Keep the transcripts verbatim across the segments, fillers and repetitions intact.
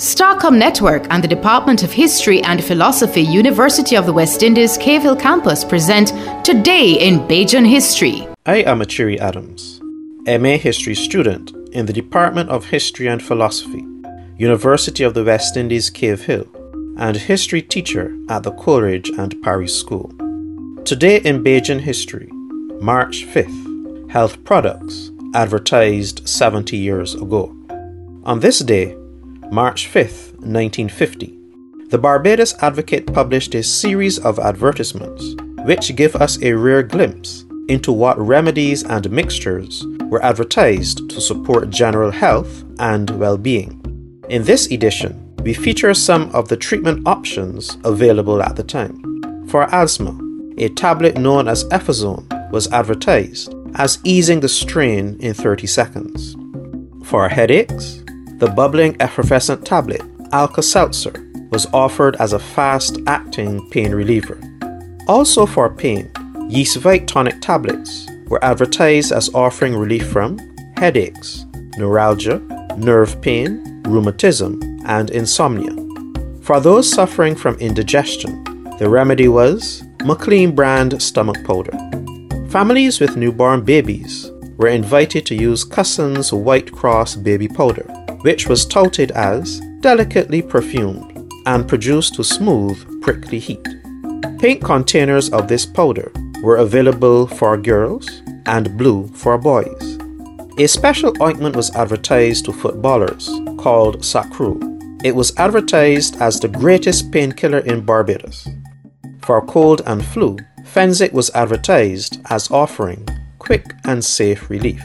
Starcom Network and the Department of History and Philosophy, University of the West Indies, Cave Hill Campus present Today in Bajan History. I am Achiri Adams, M A History student in the Department of History and Philosophy, University of the West Indies, Cave Hill, and history teacher at the Coleridge and Parry School. Today in Bajan History, March fifth, health products advertised seventy years ago. On this day, March fifth, nineteen fifty, the Barbados Advocate published a series of advertisements which give us a rare glimpse into what remedies and mixtures were advertised to support general health and well-being. In this edition, we feature some of the treatment options available at the time. For asthma, a tablet known as Efazone was advertised as easing the strain in thirty seconds. For headaches, the bubbling effervescent tablet Alka-Seltzer was offered as a fast-acting pain reliever. Also for pain, Yeastvite tonic tablets were advertised as offering relief from headaches, neuralgia, nerve pain, rheumatism, and insomnia. For those suffering from indigestion, the remedy was McLean brand stomach powder. Families with newborn babies were invited to use Cusson's White Cross baby powder, which was touted as delicately perfumed and produced to smooth prickly heat. Pink containers of this powder were available for girls and blue for boys. A special ointment was advertised to footballers called Sacru. It was advertised as the greatest painkiller in Barbados. For cold and flu, Fensic was advertised as offering quick and safe relief.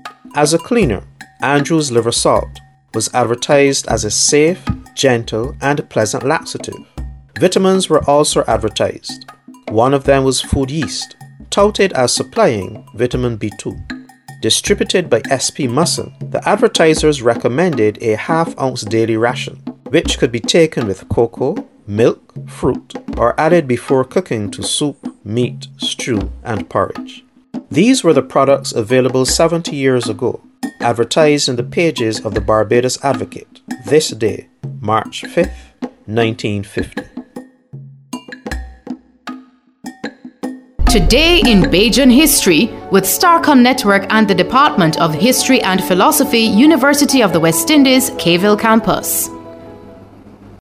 As a cleaner, Andrew's liver salt was advertised as a safe, gentle, and pleasant laxative. Vitamins were also advertised. One of them was food yeast, touted as supplying vitamin B two. Distributed by S P Musson, the advertisers recommended a half-ounce daily ration, which could be taken with cocoa, milk, fruit, or added before cooking to soup, meat, stew, and porridge. These were the products available seventy years ago, advertised in the pages of the Barbados Advocate, this day, March fifth, nineteen fifty. Today in Bajan History with Starcom Network and the Department of History and Philosophy, University of the West Indies, Cave Hill Campus.